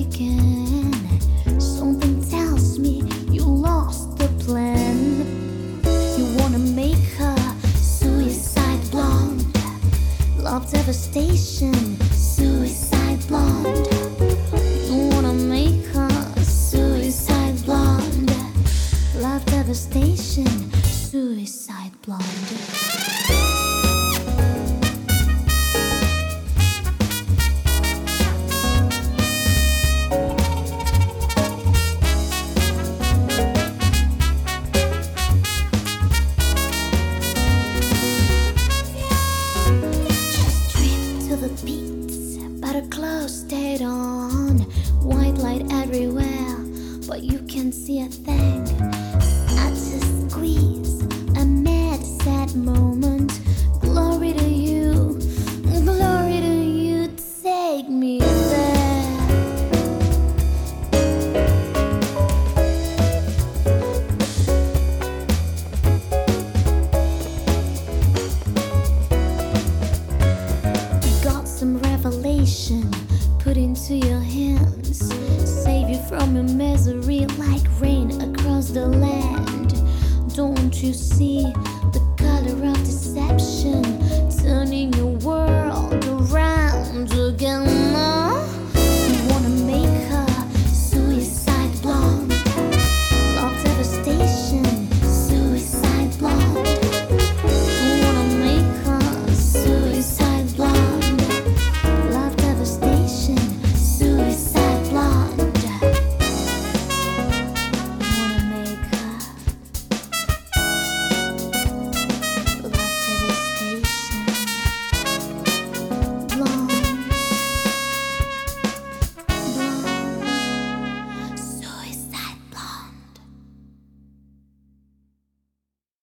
again. Something tells me you lost the plan. You wanna make her suicide blonde, love devastation, suicide blonde. You wanna make her suicide blonde, love devastation, suicide blonde. But her clothes stayed on, white light everywhere, but you can't see a thing. I just squeeze a mad, sad moment. Glory to you, take me there. Got some revelation put into your hands, save you from your misery like rain across the land. Don't you see the color of deception turning your world around again?